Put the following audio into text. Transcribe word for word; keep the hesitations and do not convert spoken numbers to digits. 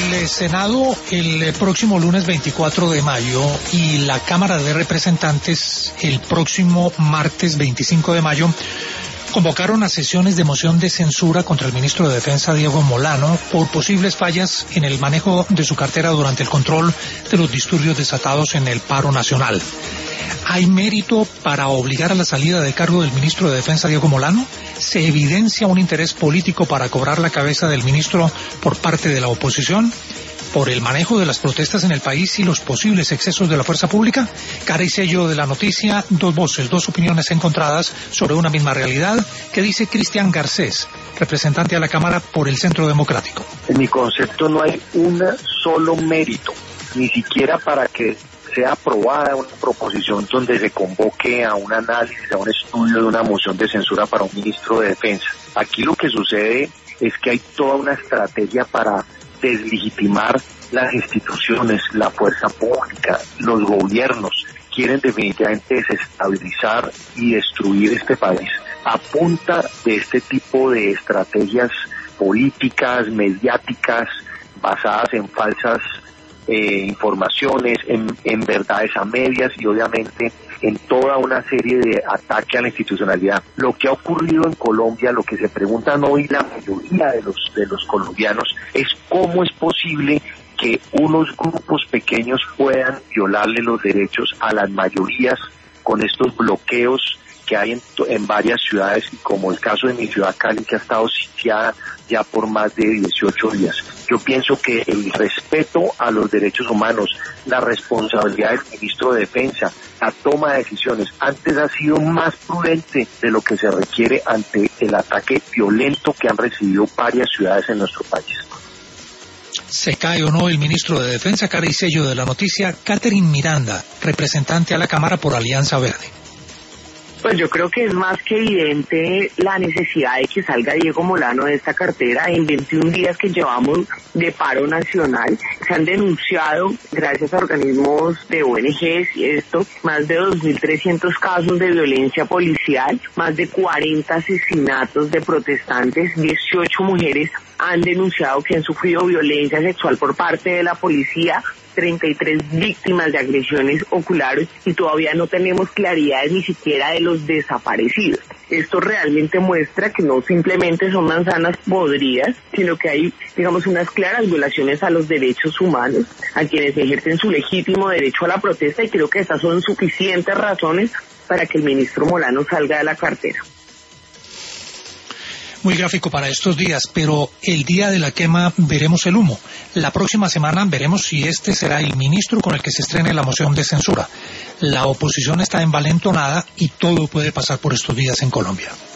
El Senado el próximo lunes veinticuatro de mayo y la Cámara de Representantes el próximo martes veinticinco de mayo convocaron a sesiones de moción de censura contra el ministro de Defensa Diego Molano por posibles fallas en el manejo de su cartera durante el control de los disturbios desatados en el paro nacional. ¿Hay mérito para obligar a la salida de cargo del ministro de Defensa Diego Molano? ¿Se evidencia un interés político para cobrar la cabeza del ministro por parte de la oposición? ¿Por el manejo de las protestas en el país y los posibles excesos de la fuerza pública? Cara y sello de la noticia, dos voces, dos opiniones encontradas sobre una misma realidad, que dice Cristian Garcés, representante a la Cámara por el Centro Democrático. En mi concepto no hay un solo mérito, ni siquiera para que sea aprobada una proposición donde se convoque a un análisis, a un estudio de una moción de censura para un ministro de Defensa. Aquí lo que sucede es que hay toda una estrategia para deslegitimar las instituciones, la fuerza pública, los gobiernos. Quieren definitivamente desestabilizar y destruir este país a punta de este tipo de estrategias políticas, mediáticas, basadas en falsas eh, informaciones, en, en verdades a medias y obviamente en toda una serie de ataques a la institucionalidad. Lo que ha ocurrido en Colombia, lo que se preguntan hoy la mayoría de los de los colombianos, es cómo es posible que unos grupos pequeños puedan violarle los derechos a las mayorías con estos bloqueos que hay en, en varias ciudades, como el caso de mi ciudad Cali, que ha estado sitiada ya por más de dieciocho días. Yo pienso que el respeto a los derechos humanos, la responsabilidad del ministro de Defensa, la toma de decisiones, antes ha sido más prudente de lo que se requiere ante el ataque violento que han recibido varias ciudades en nuestro país. ¿Se cae o no el ministro de Defensa? Cara y sello de la noticia, Catherine Miranda, representante a la Cámara por Alianza Verde. Pues yo creo que es más que evidente la necesidad de que salga Diego Molano de esta cartera. En veintiún días que llevamos de paro nacional, se han denunciado, gracias a organismos de O N Ges y esto, más de dos mil trescientos casos de violencia policial, más de cuarenta asesinatos de protestantes, dieciocho mujeres han denunciado que han sufrido violencia sexual por parte de la policía, treinta y tres víctimas de agresiones oculares y todavía no tenemos claridad ni siquiera de los desaparecidos. Esto realmente muestra que no simplemente son manzanas podridas, sino que hay, digamos, unas claras violaciones a los derechos humanos, a quienes ejercen su legítimo derecho a la protesta, y creo que estas son suficientes razones para que el ministro Molano salga de la cartera. Muy gráfico para estos días, pero el día de la quema veremos el humo. La próxima semana veremos si este será el ministro con el que se estrene la moción de censura. La oposición está envalentonada y todo puede pasar por estos días en Colombia.